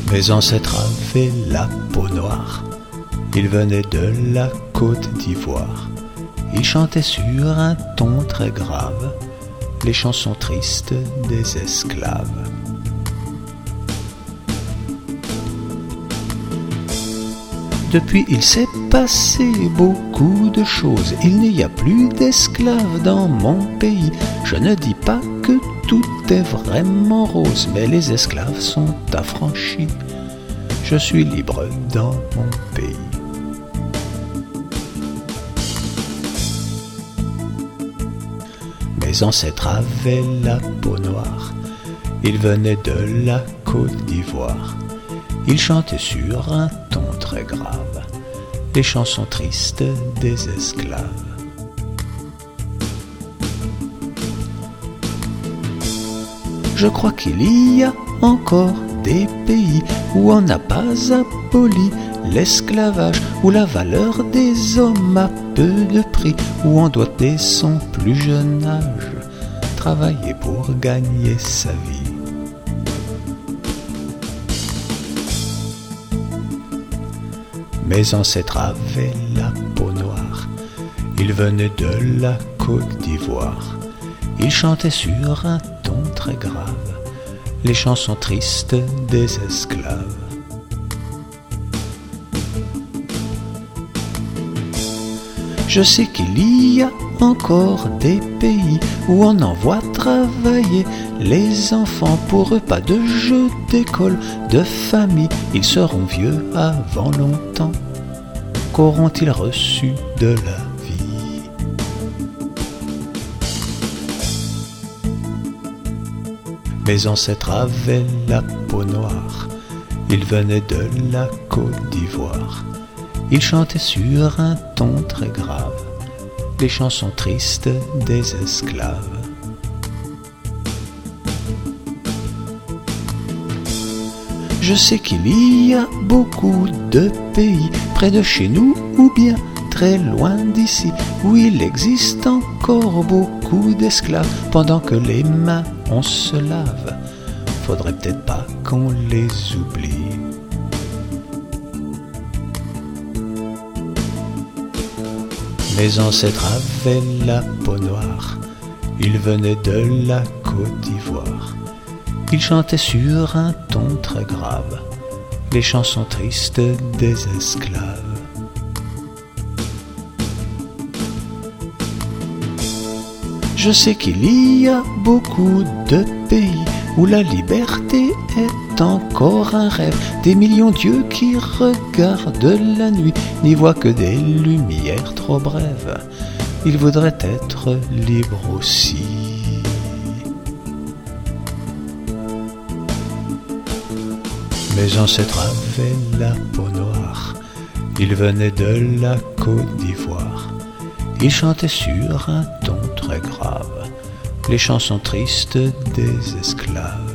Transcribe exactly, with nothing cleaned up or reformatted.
Mes ancêtres avaient la peau noire, ils venaient de la Côte d'Ivoire. Ils chantaient sur un ton très grave les chansons tristes des esclaves. Depuis, il s'est passé beaucoup de choses. Il n'y a plus d'esclaves dans mon pays. Je ne dis pas que tout est vraiment rose, mais les esclaves sont affranchis. Je suis libre dans mon pays. Mes ancêtres avaient la peau noire. Ils venaient de la Côte d'Ivoire. Ils chantaient sur un ton très grave les chansons tristes des esclaves. Je crois qu'il y a encore des pays où on n'a pas aboli l'esclavage, où la valeur des hommes a peu de prix, où on doit dès son plus jeune âge travailler pour gagner sa vie. Mes ancêtres avaient la peau noire, ils venaient de la Côte d'Ivoire. Ils chantaient sur un ton très grave les chansons tristes des esclaves. Je sais qu'il y a encore des pays où on envoie travailler les enfants. Pour eux, pas de jeux d'école, de famille. Ils seront vieux avant longtemps. Qu'auront-ils reçu de la vie? Mes ancêtres avaient la peau noire. Ils venaient de la Côte d'Ivoire. Ils chantaient sur un ton très grave les chansons tristes des esclaves. Je sais qu'il y a beaucoup de pays près de chez nous ou bien très loin d'ici où il existe encore beaucoup d'esclaves. Pendant que les mains on se lave, faudrait peut-être pas qu'on les oublie. Mes ancêtres avaient la peau noire, ils venaient de la Côte d'Ivoire. Ils chantaient sur un ton très grave les chansons tristes des esclaves. Je sais qu'il y a beaucoup de pays où la liberté est encore un rêve. Des millions d'yeux qui regardent la nuit n'y voient que des lumières trop brèves. Ils voudraient être libres aussi. Mes ancêtres avaient la peau noire, ils venaient de la Côte d'Ivoire. Ils chantaient sur un ton très grave les chansons tristes des esclaves.